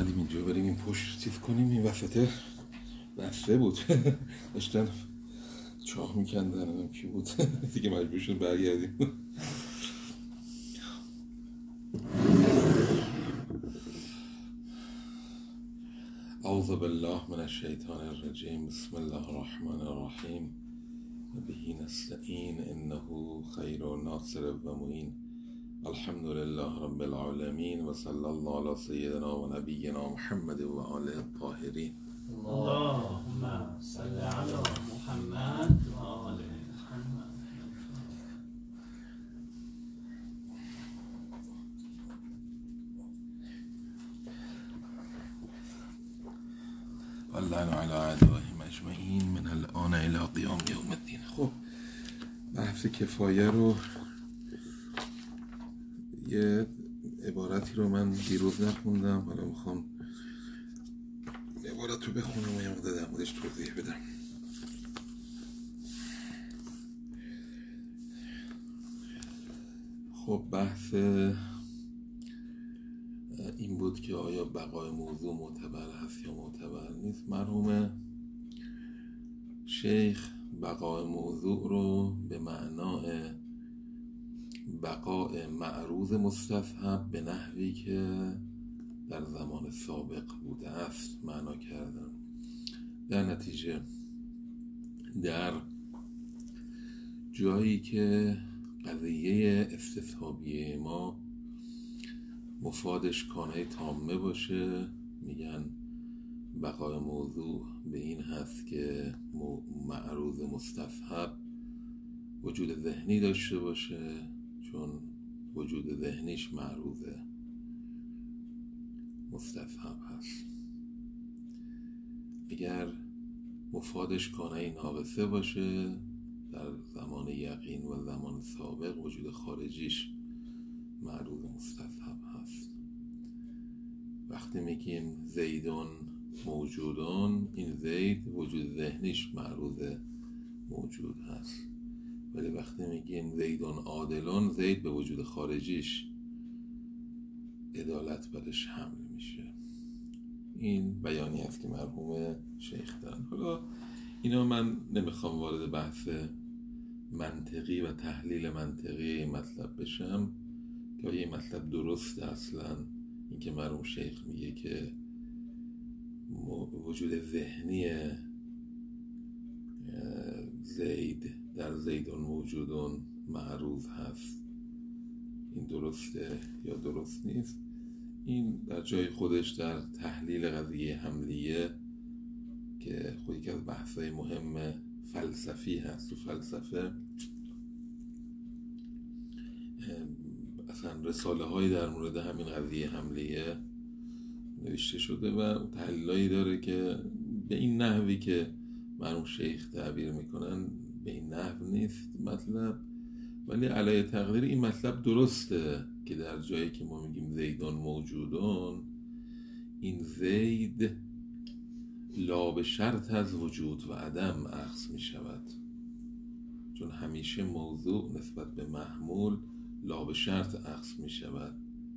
اومدیم اینجا بریم این پشت چیز کنیم. این وسطه بسته بود داشتن چاه میکندن. کی بود دیگه مجبور شدیم برگردیم. اعوذ بالله من الشیطان الرجیم. بسم الله الرحمن الرحیم. به نستعین انه خیر و ناصر و معین. الحمد لله رب العالمین و صلی الله علی سیدنا و نبینا محمد و آله الطاهرین. اللهم صل علی محمد و آله محمد. واللعن علی اعدائهم اجمعین من الان الی قیام یوم الدین. خب بحث کفایه رو یه عبارتی رو من دیروز نخوندم، حالا میخوام عبارت رو بخونم و یه مقدار در موردش توضیح بدم. خب بحث این بود که آیا بقای موضوع معتبر هست یا معتبر نیست. مرحوم شیخ بقای موضوع رو به معنای بقای معروض مستصحب به نحوی که در زمان سابق بوده است معنا کردن. در نتیجه در جایی که قضیه استصحابیه ما مفادش کانه تامه باشه، میگن بقای موضوع به این هست که معروض مستصحب وجود ذهنی داشته باشه، چون وجود ذهنیش معروض مستصحب هست. اگر مفادش کانه ناقصه باشه، در زمان یقین و زمان سابق وجود خارجیش معروض مستصحب هست. وقتی میگیم زیدون موجودون، این زید وجود ذهنیش معروض موجود هست، ولی وقتی میگیم زیدون عادلون، زید به وجود خارجیش عدالت برش حمل میشه. این بیانی است که مرحوم شیخ دارن. حالا اینا من نمیخوام وارد بحث منطقی و تحلیل منطقی مطلب بشم که آیا این مطلب درسته. اصلا این که مرحوم شیخ میگه که وجود ذهنی زید در زیدون موجودون معروض هست، این درسته یا درست نیست. این در جای خودش در تحلیل قضیه حملیه که خودی که از بحثای مهم فلسفی هست و فلسفه اصلا رساله هایی در مورد همین قضیه حملیه نوشته شده و تحلیلایی داره که به این نحوی که مرحوم شیخ تعبیر میکنن به این نحو نیست مطلب، ولی علیه تقدیر این مطلب درسته که در جایی که ما میگیم زیدون موجودون، این زید لا به شرط از وجود و عدم اخذ میشود، چون همیشه موضوع نسبت به محمول لا به شرط اخذ میشود،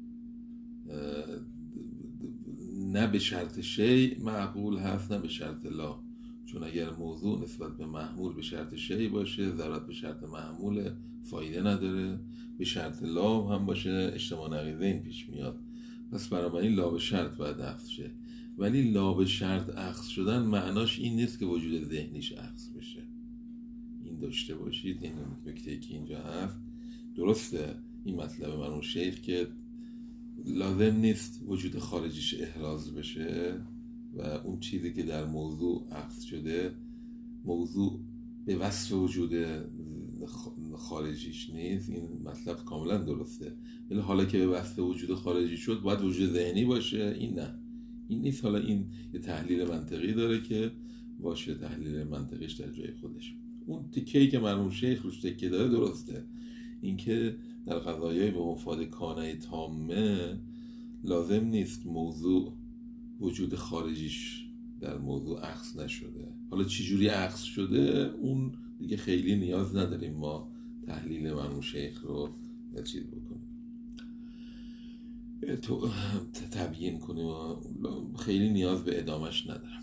نه به شرط شی معقول هست نه به شرط لا. چون اگر موضوع نسبت به محمول به شرط شی باشه، ضرورت به شرط محمول فایده نداره، به شرط لا هم باشه اجتماع نقیضین پیش میاد. پس بنابراین لا به شرط باید اخذ شه، ولی لا به شرط اخذ شدن معناش این نیست که وجود ذهنیش اخذ بشه. این داشته باشید، این نکته که اینجا هست درسته. این مطلب مرحوم شیخ که لازم نیست وجود خارجیش احراز بشه و اون چیزی که در موضوع اخذ شده موضوع به وصف وجود خارجیش نیست. این مطلب کاملا درسته، ولی حالا که به وصف وجود خارجی شد باید وجود ذهنی باشه، این نه، این نیست. حالا این یه تحلیل منطقی داره که باشه، تحلیل منطقیش در جای خودش. اون تکه‌ای که مرحوم شیخ روش تکیه داره درسته، این که در قضایای به مفاد کانه تامه لازم نیست موضوع وجود خارجیش در موضوع اخذ نشده. حالا چجوری اخذ شده اون دیگه خیلی نیاز نداریم ما تحلیل مرحوم شیخ رو چیز بکنیم. تبیین کنیم و خیلی نیاز به ادامش ندارم.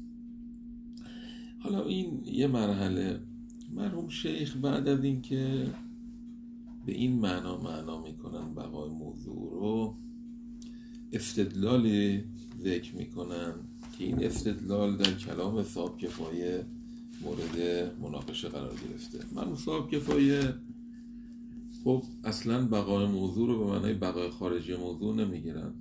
حالا این یه مرحله. مرحوم شیخ بعد از این که به این معنا میکنن بقای موضوع رو، استدلالی ذکر میکنن که این استدلال در کلام صاحب کفایه مورد مناقشه قرار گرفته. مرحوم صاحب کفایه خب اصلا بقای موضوع رو به معنای بقای خارجی موضوع نمیگیرن،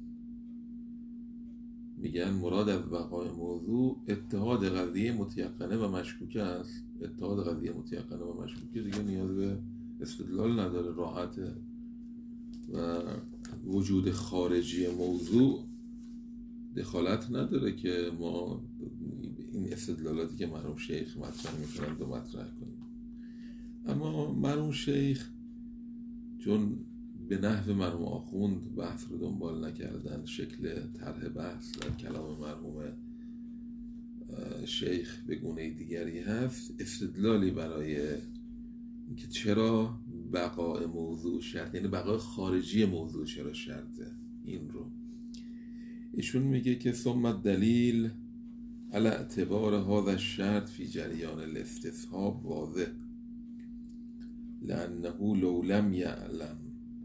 میگن مراد از بقای موضوع اتحاد قضیه متیقنه و مشکوکه است. اتحاد قضیه متیقنه و مشکوکه دیگه نیاز به استدلال نداره، راحته. و وجود خارجی موضوع دخالت نداره که ما این استدلالاتی که مرحوم شیخ مطرح میکنن رو مطرح کنیم. اما مرحوم شیخ چون به نحو مرحوم آخوند بحث رو دنبال نکردن، شکل طرح بحث در کلام مرحوم شیخ به گونه دیگری هست، استدلالی برای اینکه چرا بقای موضوع شرط، یعنی بقای خارجی موضوع چرا شرطه، این رو ایشون میگه که ثم الدلیل علی اعتبار هذا الشرط فی جریان الاستصحاب واضح لأنه لو لم يعلم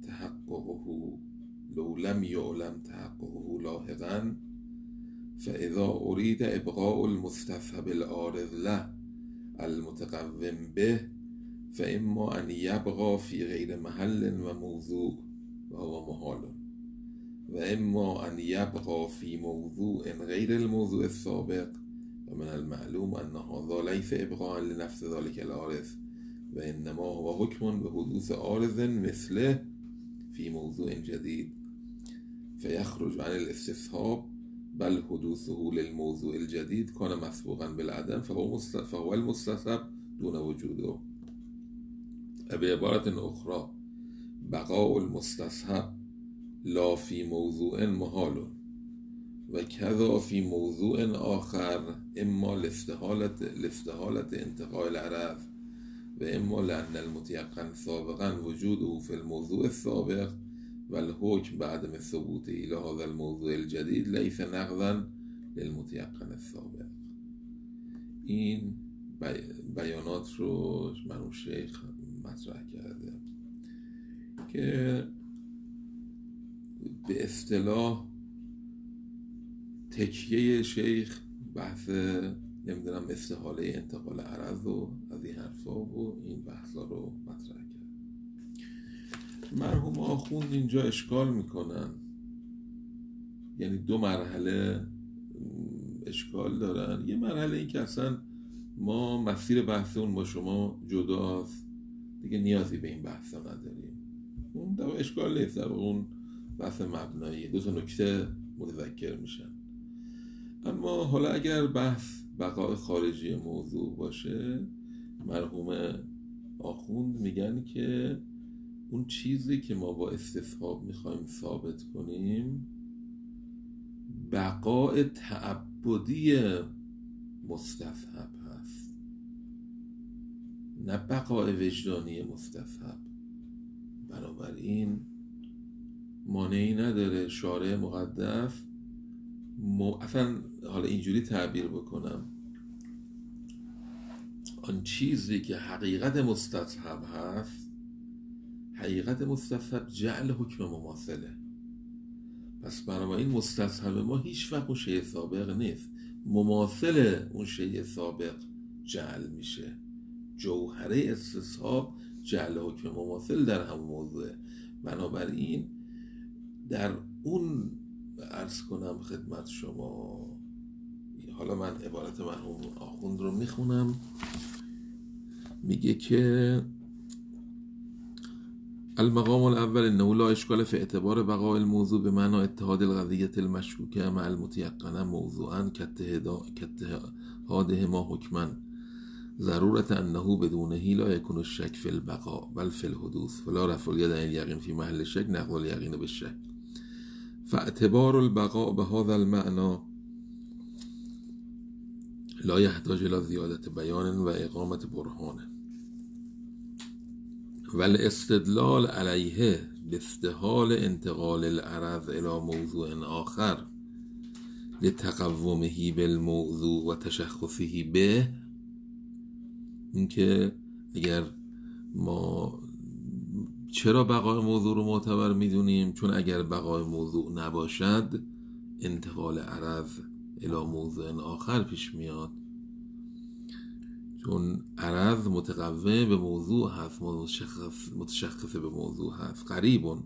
تحققه لاحقا فإذا أريد إبقاء المستصحب العارض له المتقوم به فإما أن يبقى في غير محل وموضوع وهو محال، وإما أن يبقى في موضوع غير الموضوع السابق ومن المعلوم أن هذا ليس إبقاء لنفس ذلك العارض وإنما هو حكم بحدوث عارض مثله في موضوع جديد فيخرج عن الاستصحاب بل حدوثه للموضوع الجديد كان مسبوقا بالعدم فهو المستصحب دون وجوده. بعبارة أخرى بقاء المستصحب لا في موضوع محال وكذا في موضوع آخر إما لاستحالة انتقاء العرض وإما لأن المتيقن سابقا وجوده في الموضوع السابق والحكم بعدم ثبوته إلى هذا الموضوع الجديد ليس نقضا للمتيقن السابق. این بیانات رو مرحوم شیخ مطرح کرده که به اصطلاح تکیه شیخ بحث نمیدونم استحاله انتقال عرض و از این حرفا و این بحثا رو مطرح کرد. مرحوم آخوند اینجا اشکال میکنن، یعنی دو مرحله اشکال دارن. یه مرحله این که اصلا ما مسیر بحث اون با شما جداست، دیگه نیازی به این بحثا نداریم. اون در اشکال نیست، در اون بحث مبنایی دو تا نکته متذکر میشن. اما حالا اگر بحث بقای خارجی موضوع باشه، مرحوم آخوند میگن که اون چیزی که ما با استصحاب میخوایم ثابت کنیم بقای تعبدی مستصحب هست، نه بقای وجدانی مستصحب. بنابراین مانعی نداره شارع مقدس اصلا حالا اینجوری تعبیر بکنم، آن چیزی که حقیقت مستصحب هست، حقیقت مستصحب جعل حکم مماثله. پس بنابراین مستصحب ما هیچ وقت اون شیء سابق نیست، مماثل اون شیء سابق جعل میشه. جوهره استصحاب جعل حکم مماثل در همون موضوعه. بنابراین در اون عرض کنم خدمت شما، حالا من عبارت مرحوم آخوند رو میخونم، میگه که المقام الاول انه لا اشکال فی اعتبار بقاء الموضوع به معنی اتحاد القضیة المشکوکه مع المتيقنه موضوعا كاتحادهما حکما ضرورت انه بدونه لا يكون الشك في البقاء بل في الحدوث فلا رفع اليد عن اليقين في محل الشك نقض اليقين بالشك فاعتبار البقاء بهذا المعنى لا يحتاج الى زیادت بیان و اقامت برهانه والاستدلال علیه لاستحال انتقال العرض الى موضوع آخر لتقومه بالموضوع و تشخصه به، اینکه اگر ما چرا بقای موضوع رو معتبر میدونیم؟ چون اگر بقای موضوع نباشد انتقال عرض الی موضوع آخر پیش میاد، چون عرض متقوم به موضوع هست، متشخص به موضوع هست. قریبون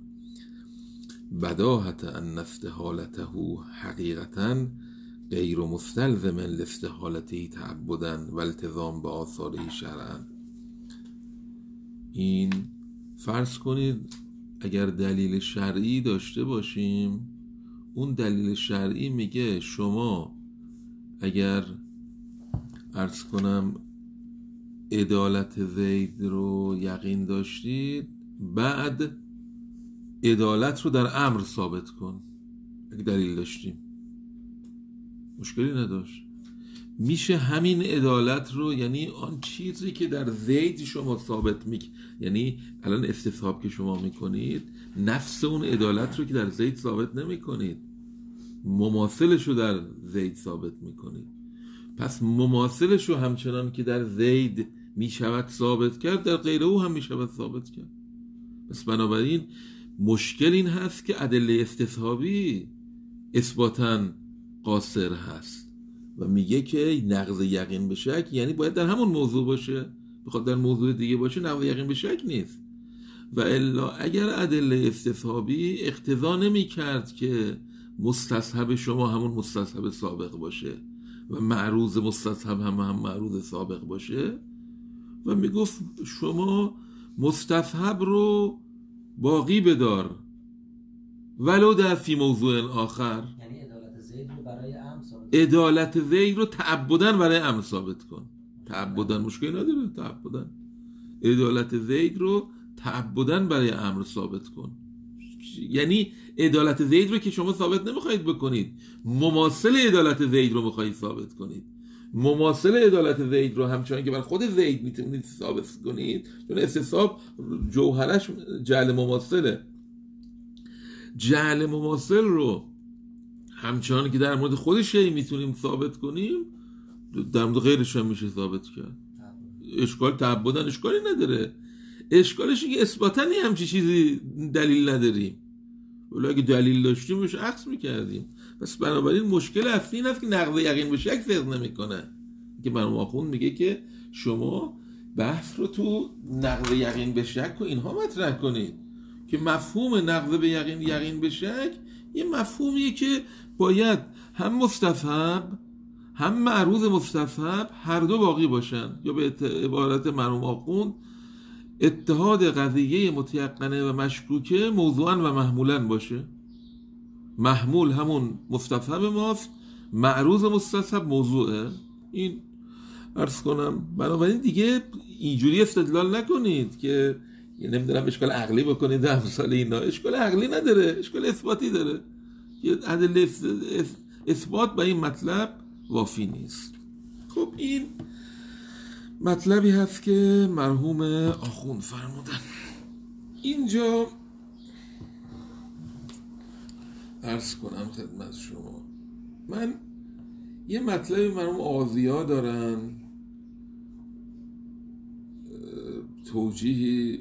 بداهت ان استحالته حقیقتا غیر مستلزم لاستحالته تعبدا و التزام به آثاره شرعا. این فرض کنید اگر دلیل شرعی داشته باشیم، اون دلیل شرعی میگه شما اگر عرض کنم عدالت زید رو یقین داشتید، بعد عدالت رو در امر ثابت کن. اگه دلیل داشتیم مشکلی نداشت، میشه همین عدالت رو، یعنی آن چیزی که در زید شما ثابت یعنی الان استصحاب که شما میکنید نفس اون عدالت رو که در زید ثابت نمیکنید، مماثلش رو در زید ثابت میکنید. پس مماثلش رو همچنان که در زید میشود ثابت کرد، در غیر او هم میشود ثابت کرد. پس بنابراین مشکل این هست که ادله استصحابی اثباتاً قاصر هست و میگه که نقض یقین به شک یعنی باید در همون موضوع باشه، بخواد در موضوع دیگه باشه نقض یقین به شک نیست. و الا اگر ادله استصحابی اقتضا نمی کرد که مستصحب شما همون مستصحب سابق باشه و معروض مستصحب هم معروض سابق باشه، و میگفت شما مستصحب رو باقی بدار ولو در فی موضوع آخر، یعنی عدالت زید رو برای امر ثابت، عدالت زید رو تعبداً برای امر ثابت کن. تعبداً مشکل نداره، تعبداً عدالت زید رو تعبداً برای امر ثابت کن. یعنی عدالت زید رو که شما ثابت نمیخواید بکنید، مماثل عدالت زید رو میخواید ثابت کنید. مماثل عدالت زید رو همچنان که بر خود زید میتونید ثابت کنید، چون استصحاب جوهرش جعل مماثله. جعل مماثل رو همچنان که در مورد خود شی میتونیم ثابت کنیم، در مورد غیرش هم میشه ثابت کرد. اشکال تعبدن اشکالی نداره، اشکالش اینه که اثباتاً همچی چیزی دلیل نداریم، ولی اگه دلیل داشتیم بهش عکس میکردیم. پس بنابراین مشکل اصلی این است که نقض یقین به شک فقه نمیکنه، که مرحوم آخوند میگه که شما بحث رو تو نقض یقین به شک و اینها مطرح کنید، که مفهوم نقض به یقین به شک یه مفهومیه که باید هم مستصحب هم معروض مستصحب هر دو باقی باشن، یا به عبارت مرحوم آخوند اتحاد قضیه متیقنه و مشکوکه موضوعاً و محمولاً باشه. محمول همون مستصحب ماست، معروض مستصحب موضوعه. این عرض کنم بنابراین دیگه اینجوری استدلال نکنید که نمیدونم اشکال عقلی بکنید در امثال اینا. اشکال عقلی نداره، اشکال اثباتی داره. یه ادله اثبات به این مطلب وافی نیست. خب این مطلبی هست که مرحوم آخوند فرمودن. اینجا عرض کنم خدمت شما، من یه مطلبی مرحوم آذیا دارن، توجیهی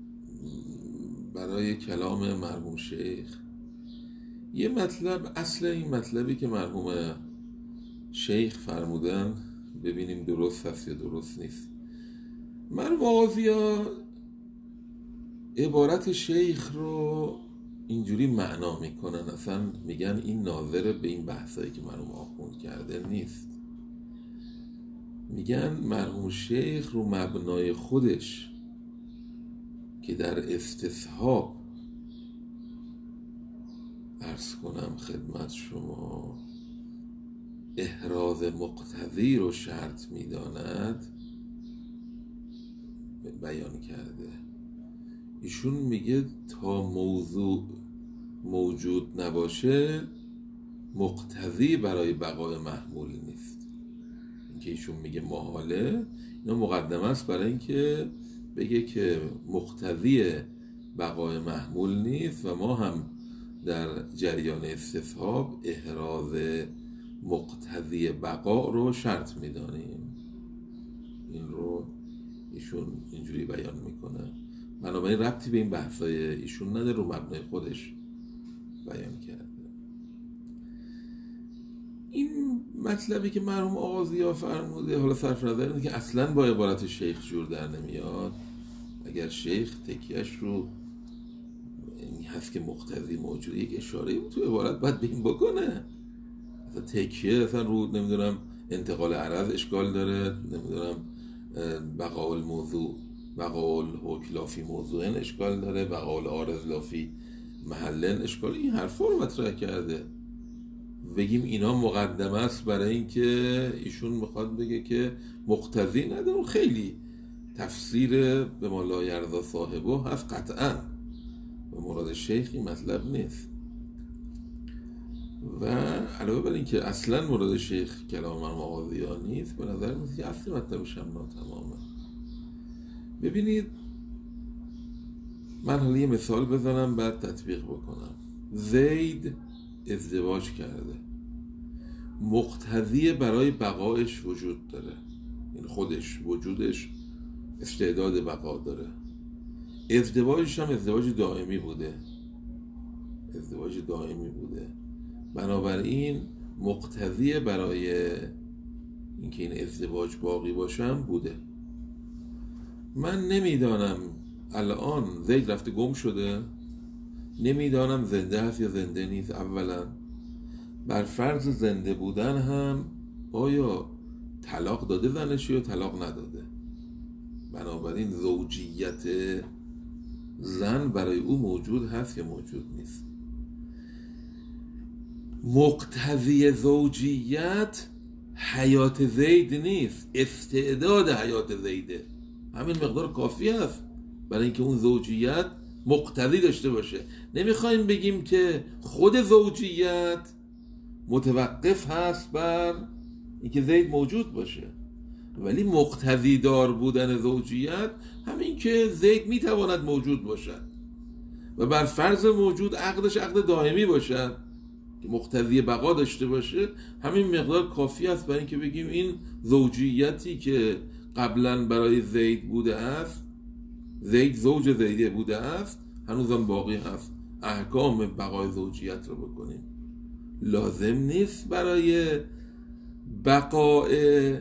برای کلام مرحوم شیخ. یه مطلب، اصل این مطلبی که مرحوم شیخ فرمودن ببینیم درست هست یا درست نیست. مرحوم آذیا عبارت شیخ رو اینجوری معنا میکنن، اصلا میگن این ناظر به این بحثایی که مرحوم آخوند کرده نیست. میگن مرحوم شیخ رو مبنای خودش که در استصحاب عرض کنم خدمت شما احراز مقتضی رو شرط میداند بیان کرده. ایشون میگه تا موضوع موجود نباشه مقتضی برای بقای محمول نیست. اینکه ایشون میگه محاله، اینا مقدمه است برای اینکه بگه که مقتضی بقای محمول نیست و ما هم در جریان استصحاب احراز مقتضی بقا رو شرط میدانیم. این رو ایشون اینجوری بیان میکنه، بنابراین ربطی به این بحثای ایشون نداره، رو مبنای خودش بیان کرده. این مطلبی که مرحوم آغازی‌ها فرموده، حالا صرف نظر اینه که اصلا با عبارت شیخ جور در نمیاد. اگر شیخ تکیهش رو این هست که مقتضی موجود، یک اشاره تو عبارت باید به این بکنه. اصلا تکیه اصلا رو نمیدونم انتقال عرض اشکال داره، نمیدونم بقاء الموضوع بقاء الحکم لافی موضوعن اشکال داره، بقاء العارض لافی محلن اشکال. این حرفا رو مطرح کرده. بگیم اینا مقدمه است برای اینکه ایشون میخواد بگه که مقتضی نداره. خیلی تفسیر به ما لا یرضی صاحبه هست، قطعا به مراد شیخ این مطلب نیست. و علاوه بر این که اصلا مراد شیخ کلام مرحوم آغازی‌ها نیست، به نظر میاد که اصلی مطلبش هم ناتمامه. ببینید من حالا یه مثال بزنم بعد تطبیق بکنم. زید ازدواج کرده، مقتضی برای بقایش وجود داره، این خودش وجودش استعداد بقا داره. ازدواجش هم ازدواج دائمی بوده، بنابراین مقتضی برای اینکه این ازدواج باقی باشم بوده. من نمیدانم الان زید رفته گم شده، نمیدانم زنده هست یا زنده نیست. اولا بر فرض زنده بودن هم آیا طلاق داده زنش یا طلاق نداده؟ بنابراین زوجیت زن برای او موجود هست یا موجود نیست. مقتضی زوجیت حیات زید نیست، استعداد حیات زیده. همین مقدار کافی هست برای اینکه اون زوجیت مقتضی داشته باشه. نمیخوایم بگیم که خود زوجیت متوقف هست بر اینکه زید موجود باشه، ولی مقتضی دار بودن زوجیت همین که زید میتواند موجود باشد و بر فرض موجود عقدش عقد دائمی باشد که مقتضی بقا داشته باشه، همین مقدار کافی است برای اینکه بگیم این زوجیتی که قبلا برای زید بوده است، زید زوج زیده بوده است، هنوزم باقی هست. احکام بقای زوجیت رو بکنیم. لازم نیست برای بقای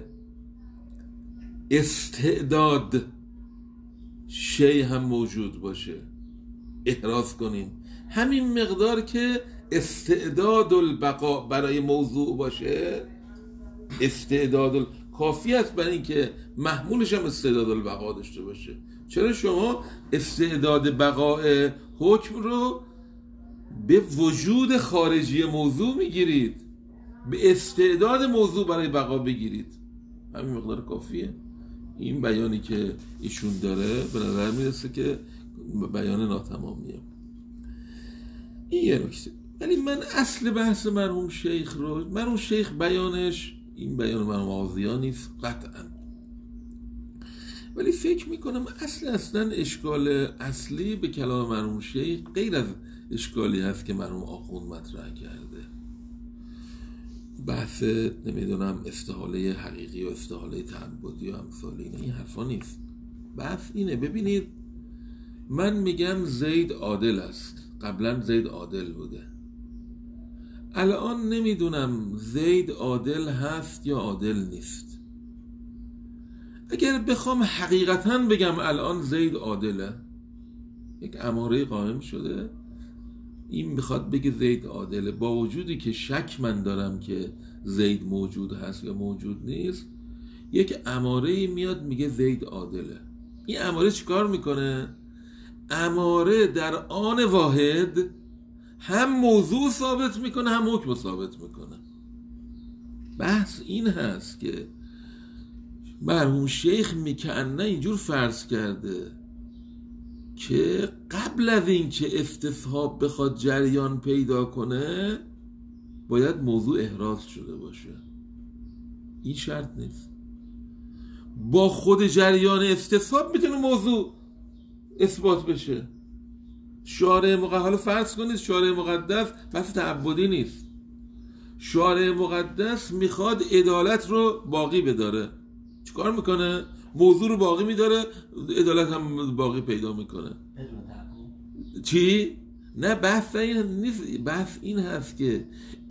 استعداد شی هم موجود باشه، احراز کنیم. همین مقدار که استعداد البقا برای موضوع باشه، استعداد کافی است برای اینکه محمولش هم استعداد البقا داشته باشه. چرا شما استعداد بقای حکم رو به وجود خارجی موضوع میگیرید؟ به استعداد موضوع برای بقا بگیرید، همین مقدار کافیه. این بیانی که ایشون داره به نظر میرسه که بیان ناتمامیه. این یه نکته. ولی من اصل بحث مرحوم شیخ رو، مرحوم شیخ بیانش این بیان مرحوم آغازی‌ها نیست قطعا، ولی فکر میکنم اصلا اشکال اصلی به کلام مرحوم شیخ غیر از اشکالی هست که مرحوم آخوند مطرح کرده. بحث نمیدونم استحاله حقیقی و استحاله تعبدی و امثال این حرفا نیست. بحث اینه، ببینید من میگم زید عادل است، قبلا زید عادل بوده، الان نمیدونم زید عادل هست یا عادل نیست. اگر بخوام حقیقتا بگم الان زید عادله، یک اماره قائم شده این میخواد بگه زید عادله، با وجودی که شک من دارم که زید موجود هست یا موجود نیست، یک اماره میاد میگه زید عادله. این اماره چیکار میکنه؟ اماره در آن واحد هم موضوع ثابت میکنه هم حکم ثابت میکنه. بحث این هست که مرحوم شیخ میکنه اینجور فرض کرده که قبل از این که استصحاب بخواد جریان پیدا کنه باید موضوع احراز شده باشه. این شرط نیست. با خود جریان استصحاب میتونه موضوع اثبات بشه. شارع مقدس، حالا فرض کنید شارع مقدس بحث تعبدی نیست، شارع مقدس میخواد عدالت رو باقی بداره، چیکار میکنه؟ موضوع رو باقی میداره، عدالت هم باقی پیدا میکنه. بدون تعبد. چی؟ نه بحث این نیست، بحث این هست که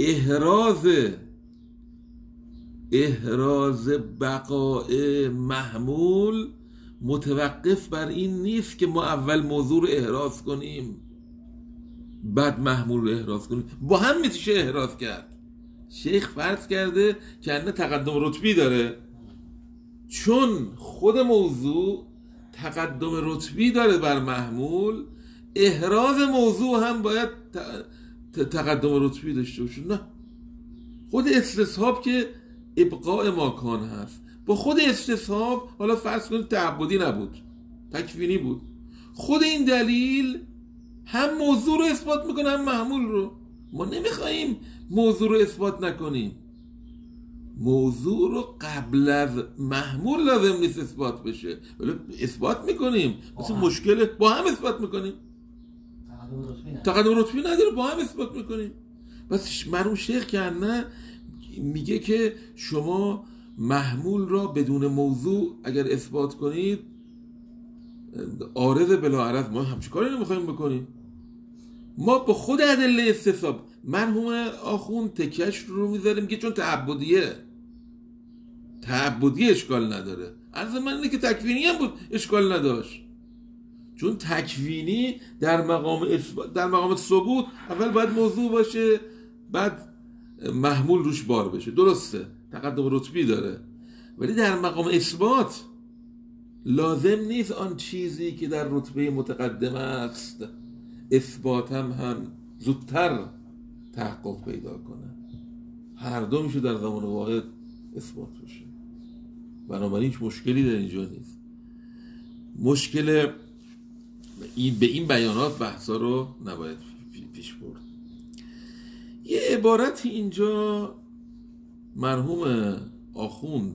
احراز بقای محمول متوقف بر این نیست که ما اول موضوع رو احراز کنیم بعد محمول رو احراز کنیم، با هم میشه احراز کرد. شیخ فرض کرده که انه تقدم رتبی داره، چون خود موضوع تقدم رتبی داره بر محمول، احراز موضوع هم باید تقدم رتبی داشته باشه. نه، خود استصحاب که ابقاء ماکان هست، با خود استصحاب حالا فرض کنید تعبدی نبود، تکوینی بود، خود این دلیل هم موضوع رو اثبات میکنه هم محمول رو. ما نمیخواییم موضوع رو اثبات نکنیم، موضوع رو قبل از محمول لازم نیست اثبات بشه، ولی اثبات میکنیم، مثل مشکل با هم اثبات میکنیم، تقدم رتبی نداره با هم اثبات میکنیم. بس مرحوم شیخ که نه میگه که شما محمول را بدون موضوع اگر اثبات کنید عارض بلا عرض، ما همچین کاری نمیخوایم بکنیم. ما با خود ادله استصحاب مرحوم آخوند تکش رو میذاریم که چون تعبدی اشکال نداره. عرض من اینه که تکوینی هم بود اشکال نداشت، چون تکوینی در مقام ثبوت اول باید موضوع باشه بعد محمول روش بار بشه، درسته تقدم رتبی داره، ولی در مقام اثبات لازم نیست آن چیزی که در رتبه متقدم است اثبات هم زودتر تحقق پیدا کنه، هر دو میشه در زمان واحد اثبات بشه. بنابراین هیچ مشکلی در اینجا نیست. مشکل به این بیانات بحثا رو نباید پیش برد. یه عبارت اینجا مرحوم آخوند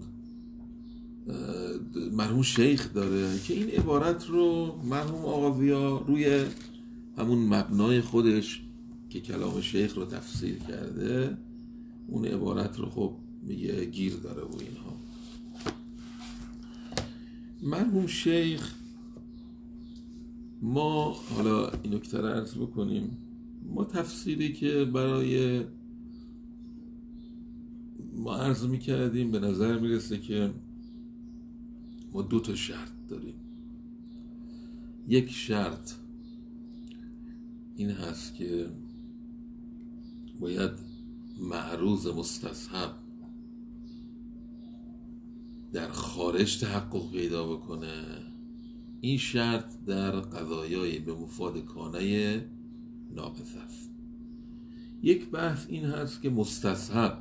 مرحوم شیخ داره که این عبارت رو مرحوم آقاویا روی همون مبنای خودش که کلام شیخ رو تفسیر کرده اون عبارت رو خب میگه گیر داره و اینها. مرحوم شیخ، ما حالا این نکته رو عرض بکنیم، ما تفسیری که برای ما عرض میکردیم به نظر میرسه که ما 2 شرط داریم. یک شرط این هست که باید معروض مستصحب در خارج تحقق پیدا بکنه. این شرط در قضایای به مفاد کانه ناقص است. یک بحث این هست که مستصحب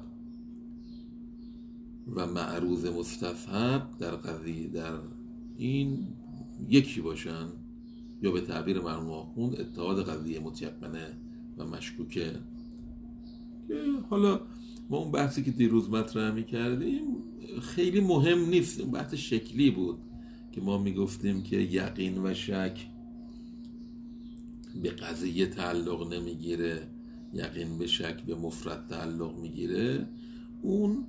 و معروض مستصحب در قضیه در این یکی باشن، یا به تعبیر مرحوم آخوند اتحاد قضیه متیقنه و مشکوکه. که حالا ما اون بحثی که دیروز مطرح می‌کردیم خیلی مهم نیست، اون بحث شکلی بود که ما میگفتیم که یقین و شک به قضیه تعلق نمیگیره، یقین به شک به مفرد تعلق میگیره. اون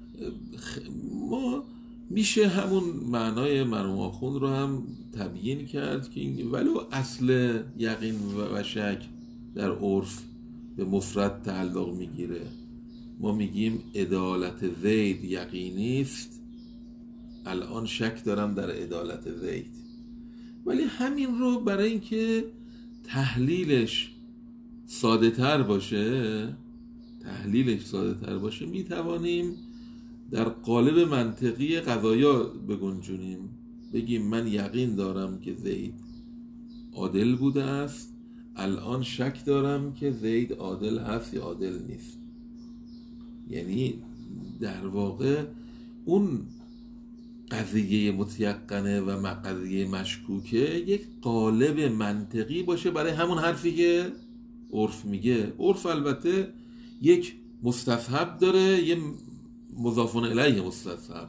ما میشه همون معنای مرحوم آخوند رو هم تبیین کرد که ولو اصل یقین و شک در عرف به مفرد تعلق میگیره، ما میگیم عدالت زید یقینی است، الان شک دارم در عدالت زید، ولی همین رو برای اینکه تحلیلش ساده تر باشه میتوانیم در قالب منطقی قضایا بگنجونیم، بگیم من یقین دارم که زید عادل بوده است، الان شک دارم که زید عادل هست یا عادل نیست. یعنی در واقع اون قضیه متیقنه و قضیه مشکوکه یک قالب منطقی باشه برای همون حرفی که عرف میگه. عرف البته یک مستصحب داره، یه مضافون الیه مستصحب.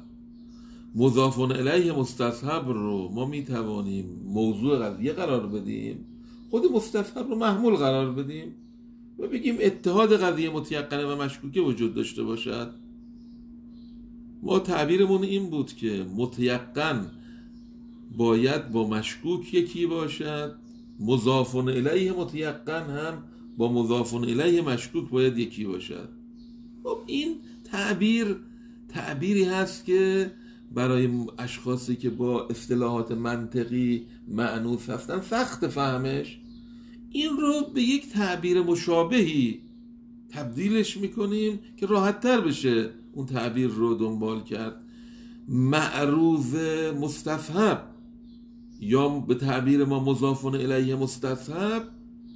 مضافون الیه مستصحب رو ما میتوانیم موضوع قضیه قرار بدیم، خود مستفهم رو محمول قرار بدیم و بگیم اتحاد قضیه متیقنه و مشکوکه وجود داشته باشد. ما تعبیرمون این بود که متیقن باید با مشکوک یکی باشد، مضاف الیه متیقن هم با مضاف الیه مشکوک باید یکی باشد. خب این تعبیری هست که برای اشخاصی که با اصطلاحات منطقی مأنوس هستن سخت فهمش، این رو به یک تعبیر مشابهی تبدیلش میکنیم که راحت تر بشه اون تعبیر رو دنبال کرد. معروض مستفهم یا به تعبیر ما مضاف الیه مستصحب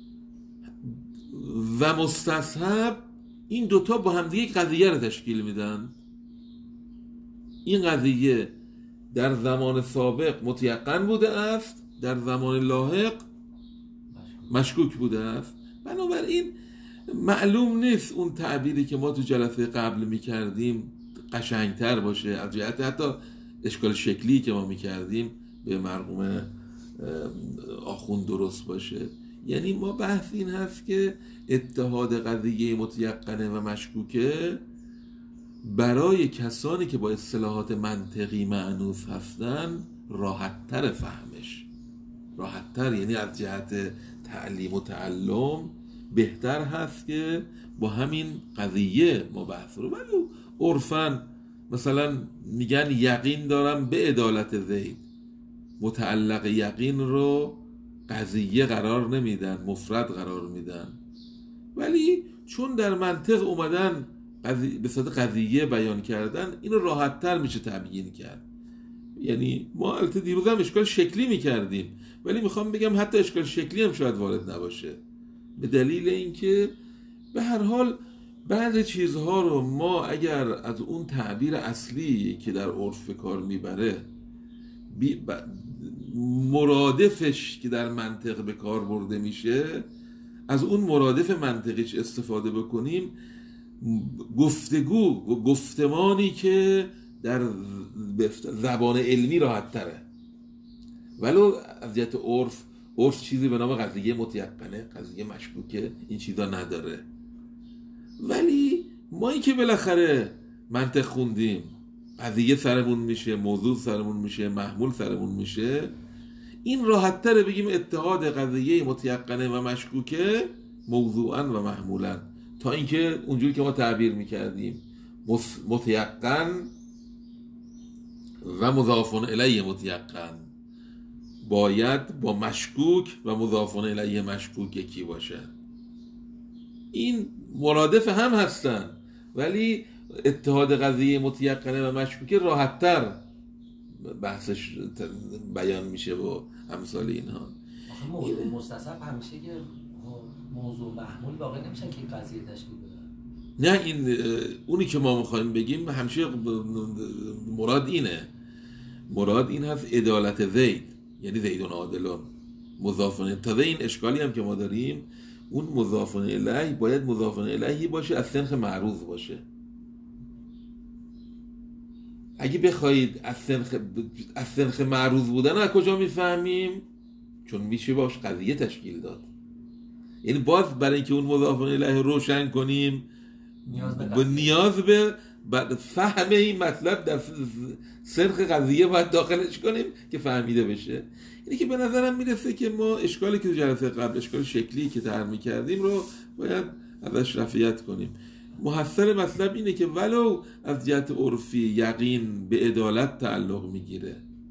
و مستصحب، این دوتا با هم دیگه قضیه رو تشکیل میدن. این قضیه در زمان سابق متیقن بوده است، در زمان لاحق مشکوک بوده است. بنابراین معلوم نیست اون تعبیری که ما تو جلسه قبل میکردیم قشنگتر باشه از جهت حتی اشکال شکلی که ما میکردیم به مرحوم آخوند درست باشه. یعنی ما بحث این هست که اتحاد قضیه متیقنه و مشکوکه برای کسانی که با اصطلاحات منطقی مأنوس هستن راحت‌تر فهمش، راحت‌تر، یعنی از جهت تعلیم و تعلم بهتر هست که با همین قضیه ما بحث رو. ولی عرفاً مثلا میگن یقین دارم به عدالت زید، متعلق یقین رو قضیه قرار نمیدن، مفرد قرار میدن. ولی چون در منطق اومدن به صورت قضیه بیان کردن، اینو راحت تر میشه تبیین کرد. یعنی ما البته دیروز هم اشکال شکلی میکردیم، ولی میخوام بگم حتی اشکال شکلی هم شاید وارد نباشه، به دلیل اینکه به هر حال بعضی چیزها رو ما اگر از اون تعبیر اصلی که در عرف کار میبره مرادفش که در منطق به کار برده میشه، از اون مرادف منطقیش استفاده بکنیم، گفتمانی که در زبان علمی راحت تره. ولو از جهت عرف چیزی به نام قضیه متیقنه، قضیه مشکوکه، این چیزا نداره. ولی ما این که بالاخره منطق خوندیم، قضیه سرمون میشه، موضوع سرمون میشه، محمول سرمون میشه، این راحت تره بگیم اتحاد قضیه متیقنه و مشکوکه موضوعاً و محمولاً، تا اینکه اونجوری که ما تعبیر میکردیم متیقن و مضاف الیه متیقن باید با مشکوک و مضاف الیه مشکوک یکی باشه. این مرادف هم هستن، ولی اتحاد قضیه متیقنه و مشکوکه راحت‌تر بحثش بیان میشه و امثال اینها. موضوع مستصحب همیشه که موضوع محمول واقع نمیشن که قضیه تشکیل بدن. نه، این اونی که ما میخوایم بگیم همیشه مراد این هست عدالت زید، یعنی زیدون عادلون مضافن. تازه این اشکالی هم که ما داریم، اون مضافن الیه باید مضافن الیه باشه از سنخ معروض باشه. اگه بخواید از سنخ معروض بودن از کجا میفهمیم؟ چون میشه باش قضیه تشکیل داد. یعنی باز برای اینکه اون مضاف الیه روشن کنیم نیاز به فهم این مطلب در سنخ قضیه باید داخلش کنیم که فهمیده بشه. یعنی که به نظرم میرسه که ما اشکالی که جلسه قبل اشکال شکلی که طرح می‌کردیم رو باید ازش رفعیت کنیم. محصل مطلب اینه که ولو از جهت عرفی یقین به عدالت تعلق میگیره،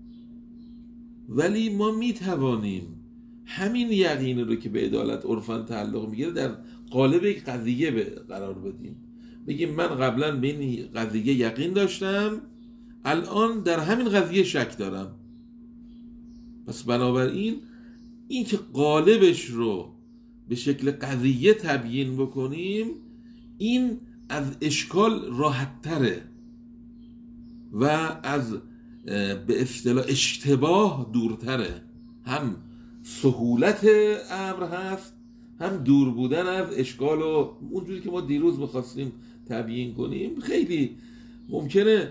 ولی ما میتوانیم همین یقین رو که به عدالت عرفاً تعلق میگیره در قالب یک قضیه قرار بدیم. بگیم من قبلا به این قضیه یقین داشتم، الان در همین قضیه شک دارم. پس بنابراین این که قالبش رو به شکل قضیه تبیین بکنیم، این از اشکال راحت تره و از به اصطلاح اشتباه دورتره. هم سهولت امر هست، هم دور بودن از اشکال. و اونجوری که ما دیروز بخواستیم تبیین کنیم، خیلی ممکنه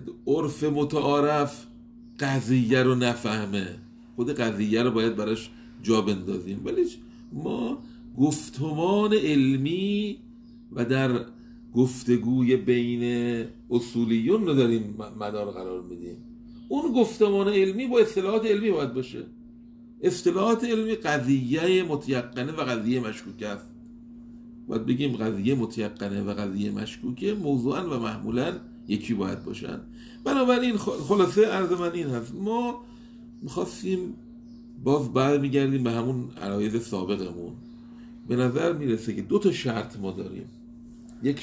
عرف متعارف قضیه رو نفهمه، خود قضیه رو باید براش جا بندازیم، ولی ما گفتمان علمی و در گفتگوی بین اصولیون رو داریم مدار قرار میدیم. اون گفتمان علمی با اصطلاحات علمی باید باشه. اصطلاحات علمی قضیه متیقنه و قضیه مشکوکه است. باید بگیم قضیه متیقنه و قضیه مشکوکه موضوعاً و محمولاً یکی باید باشن. بنابراین خلاصه عرض من این هست، ما میخواستیم باز برمیگردیم به همون عرایض سابقمون. به نظر میرسه که 2 تا شرط ما داریم. یک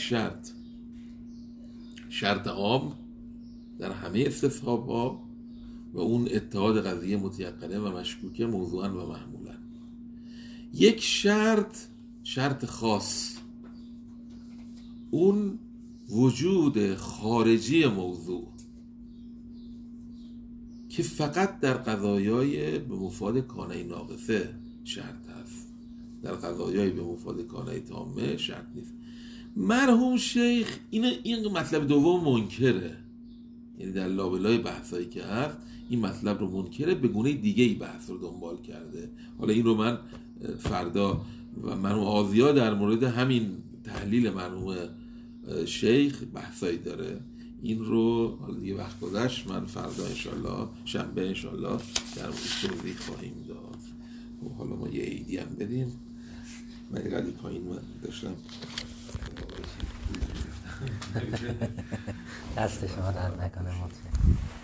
شرط عام در همه استصحاب‌ها و اون اتحاد قضیه متیقنه و مشکوکه موضوعاً و محمولاً. یک شرط خاص، اون وجود خارجی موضوع که فقط در قضایای به مفاد کانه ناقصه شرط هست، در قضایای به مفاد کانه تامه شرط نیست. مرحوم شیخ این مطلب دوم منکره، یعنی در لابلای بحثایی که هست این مطلب رو منکره، به گونه دیگه ای بحث رو دنبال کرده. حالا این رو من فردا و مرحوم آزیا در مورد همین تحلیل مرحوم شیخ بحثایی داره، این رو حالا دیگه وقت گذشت، من فردا انشالله شنبه انشالله در موردش توضیح خواهیم داد. و حالا ما یه عیدی هم بدیم. من یه قدی پایین من داشتم دست شما درد نکنه.